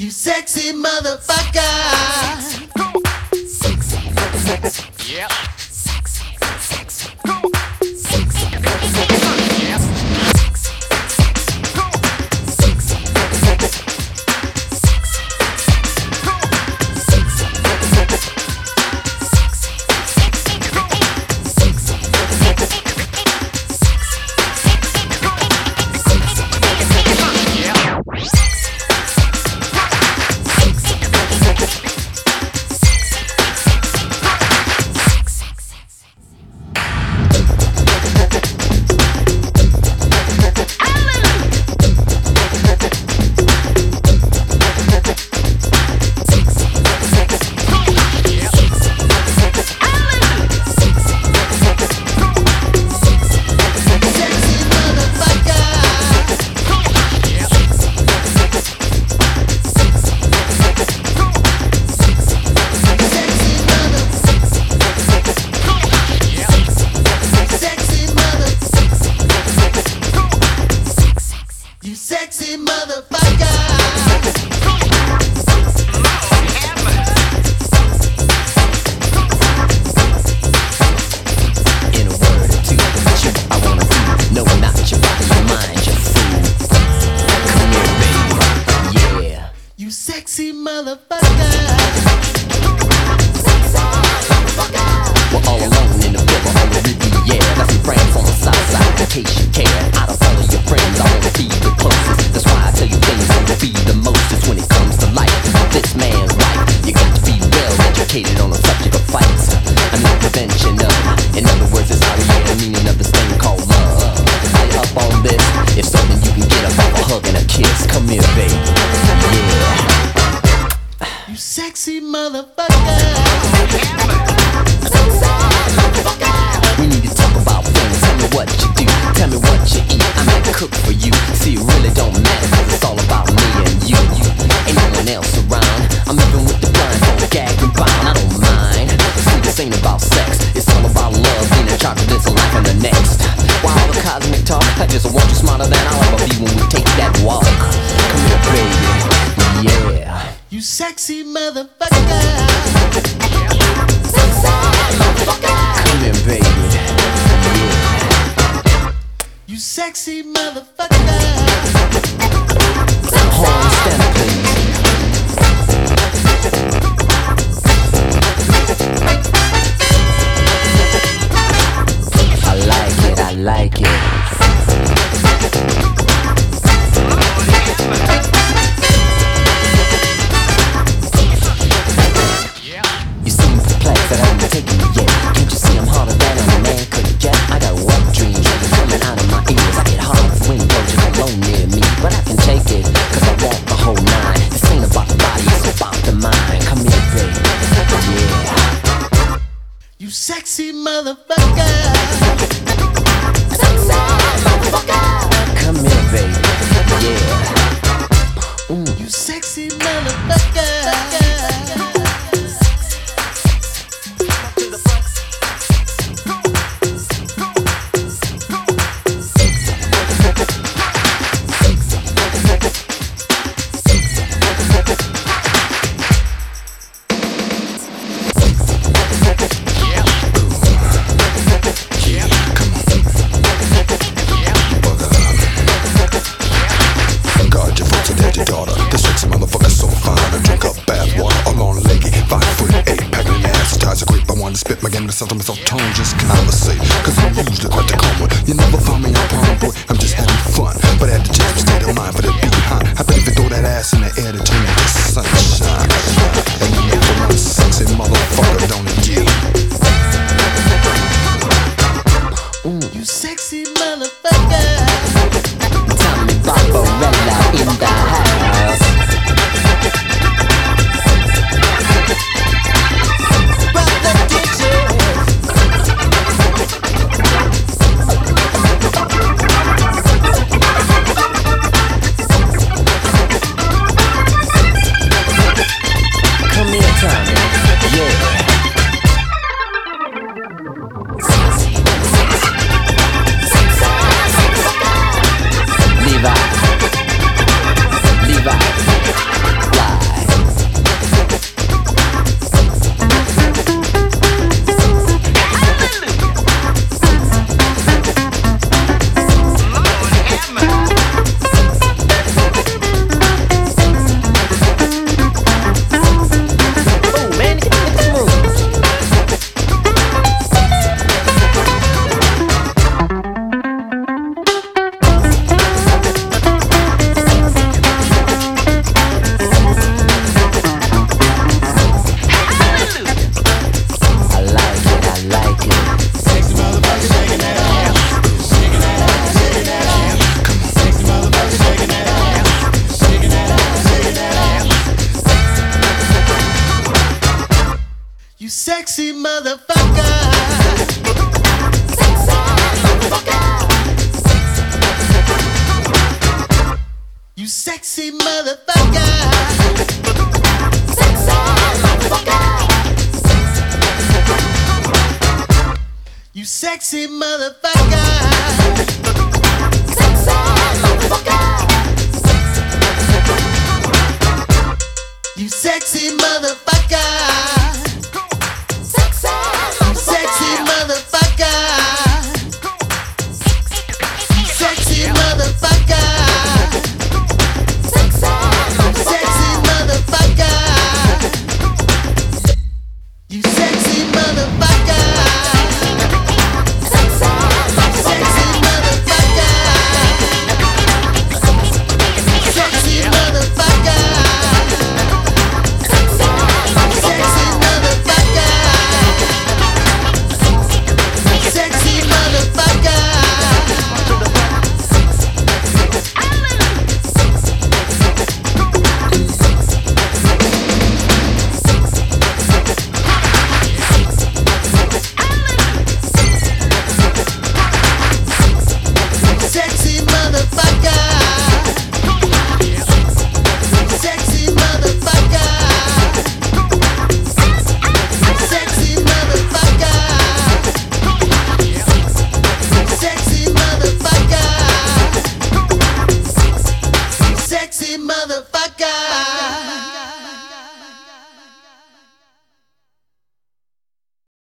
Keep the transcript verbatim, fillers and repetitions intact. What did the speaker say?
You sexy motherfucker. Sexy, sexy. Yep. Sexy, sexy. You sexy motherfucker. In a word or two, you I wanna do. No, not your body, your mind, your fool. Come here, baby. Yeah. You sexy motherfucker. We're all alone in the river on the Riviera. Got some friends on the south side in case you care. Out of all of your friends, I wanna be the closest. That's why I tell you things that will be the mostest when it comes to life. This man's life, you got to be well educated on the subject of fights. I'm not prevention of. In other words, it's how we get the meaning of this thing called love. Are you up on this? If something you can get up off a hug and a kiss. Come here, baby. Yeah. You sexy motherfucker. We need to talk about things. Tell me what you do, tell me what you eat. I might cook for you. See, it really don't matter, cause it's all about me and you. Ain't no one else around. I'm even with the blindfold, gagged and bound. I don't mind. See, this ain't about sex. It's all about love, being in charge of this life and the next. Why all the cosmic talk? I just want you smarter than I'll ever be when we take that walk. Come here, baby. Yeah. You sexy motherfucker. Come here, baby. You sexy motherfucker. Hold on, stand up, please. I like it, I like it. You seem perplexed that I haven't taken you yet. Can't you see I'm harder than I'm a man could get? I got wet dreams coming out of my ears. I get hard as wind blows just alone near me. But I can take it, cause I want the whole nine. This ain't about the body, it's about the mind. Come here, baby. Yeah. You sexy motherfucker. Come here, baby. Yeah. Mm. You sexy motherfucker. Spit my game to settle myself tone, just conversate. Cause I'm usually quite the calm one. You never find me on prom, boy, I'm just having fun. But at the change of state of mind for the beat high. I bet if you throw that ass in the air to turn into sunshine. And you make for one sexy motherfucker, don't it, G? Mm. You sexy motherfucker. Tommy Barbarella in the house. sexy motherfucker. You sexy motherfucker. You sexy motherfucker.